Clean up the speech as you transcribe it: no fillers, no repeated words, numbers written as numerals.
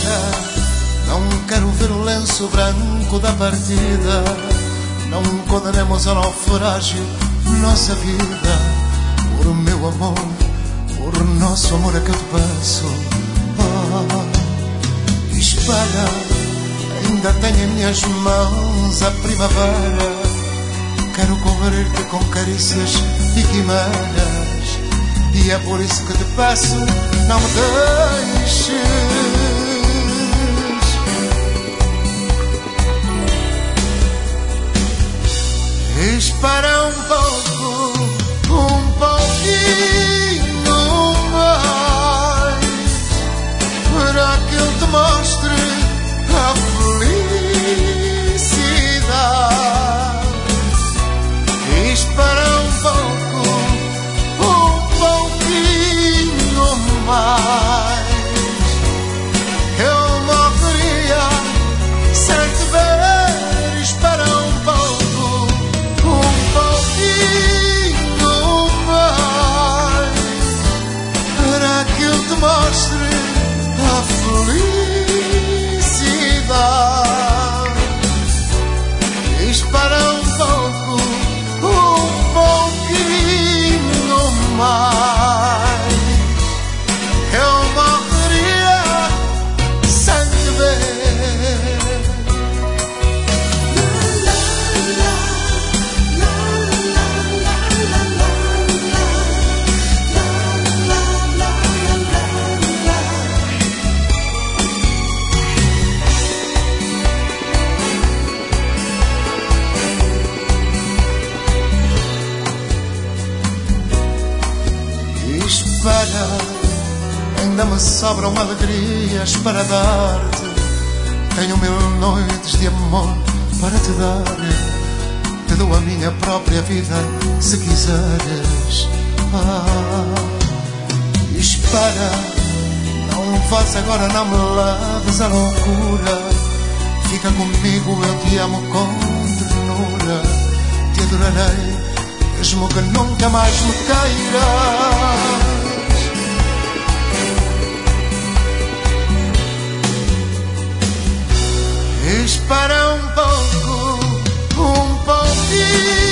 Espera, não quero ver o lenço branco da partida. Não condenemos ao naufrágio nossa vida. Por meu amor, por nosso amor é que eu te peço. Espera, ainda tenho em minhas mãos a primavera. Quero cobrir-te com carícias e quimeras, e é por isso que te peço, não me deixes. Espera um pouquinho mais, para que eu te mostre a felicidade. Espera um pouquinho mais, eu morreria sem te ver. Espera um pouquinho mais, para que eu te mostre a felicidade. Espera um pouquinho mais, eu morreria sem te ver. Espera, ainda me sobram alegrias para dar-te. Tenho 1000 noites de amor para te dar. Te dou a minha própria vida se quiseres. Espera, não vás agora, não me leves à loucura. Fica comigo, eu te amo com ternura. Te adorarei, mesmo que nunca mais me queiras. Espera um pouquinho